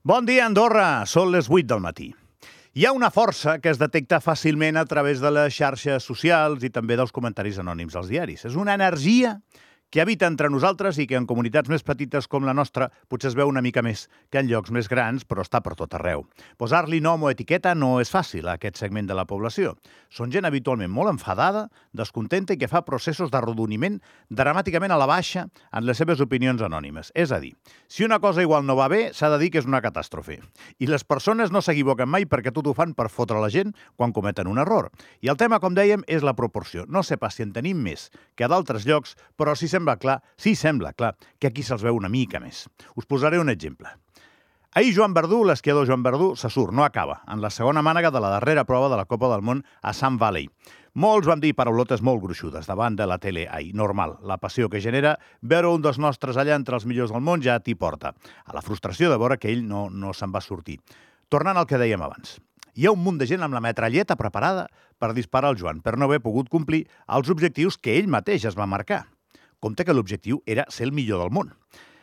Bon dia, Andorra! Són les 8 del matí. Hi ha una força que es detecta fàcilment a través de les xarxes socials i també dels comentaris anònims als diaris. És una energia que habita entre nosaltres i que en comunitats més petites com la nostra potser es veu una mica més que en llocs més grans, però està per tot arreu. Posar-li nom o etiqueta no és fàcil a aquest segment de la població. Són gent habitualment molt enfadada, descontenta i que fa processos d'arrodoniment dramàticament a la baixa en les seves opinions anònimes. És a dir, si una cosa igual no va bé, s'ha de dir que és una catàstrofe. I les persones no s'equivoquen mai perquè tot ho fan per fotre la gent quan cometen un error. I el tema, com dèiem, és la proporció. No sé pas si en tenim més que a d'altres llocs, però sí sembla clar que aquí se'ls veu una mica més. Us posaré un exemple. Ahir Joan Verdú, l'esquiador Joan Verdú, se surt, no acaba, en la segona mànega de la darrera prova de la Copa del Món a Sun Valley. Molts van dir paraulotes molt gruixudes davant de la tele ahir. Normal, la passió que genera veure un dels nostres allà entre els millors del món ja t'hi porta. A la frustració de veure que ell no se'n va sortir. Tornant al que dèiem abans. Hi ha un munt de gent amb la metralleta preparada per disparar al Joan, per no haver pogut complir els objectius que ell mateix es va marcar. Compte que l'objectiu era ser el millor del món.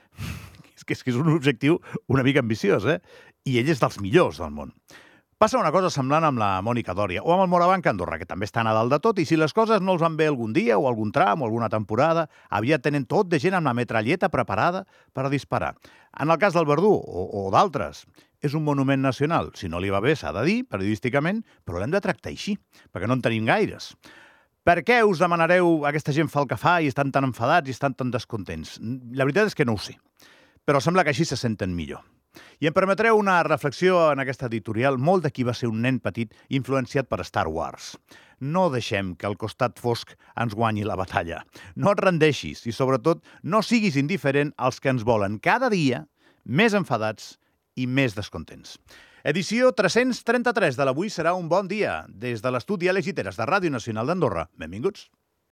És que és un objectiu una mica ambiciós, I ell és dels millors del món. Passa una cosa semblant amb la Mònica Dòria o amb el Morabanc Andorra, que també estan a dalt de tot, i si les coses no els van bé algun dia o algun tram o alguna temporada, aviat tenen tot de gent amb la metralleta preparada per a disparar. En el cas del Verdú o d'altres, és un monument nacional. Si no li va bé, s'ha de dir, periodísticament, però l'hem de tractar així, perquè no en tenim gaires. Per què us demanareu aquesta gent fa el que fa i estan tan enfadats i estan tan descontents? La veritat és que no ho sé, però sembla que així se senten millor. I em permetreu una reflexió en aquesta editorial molt de qui va ser un nen petit influenciat per Star Wars. No deixem que el costat fosc ens guanyi la batalla. No et rendeixis i, sobretot, no siguis indiferent als que ens volen cada dia més enfadats i més descontents. Edició 333 de l'Avui serà un bon dia. Des de l'estudi Àlex Giteres de Ràdio Nacional d'Andorra. Benvinguts.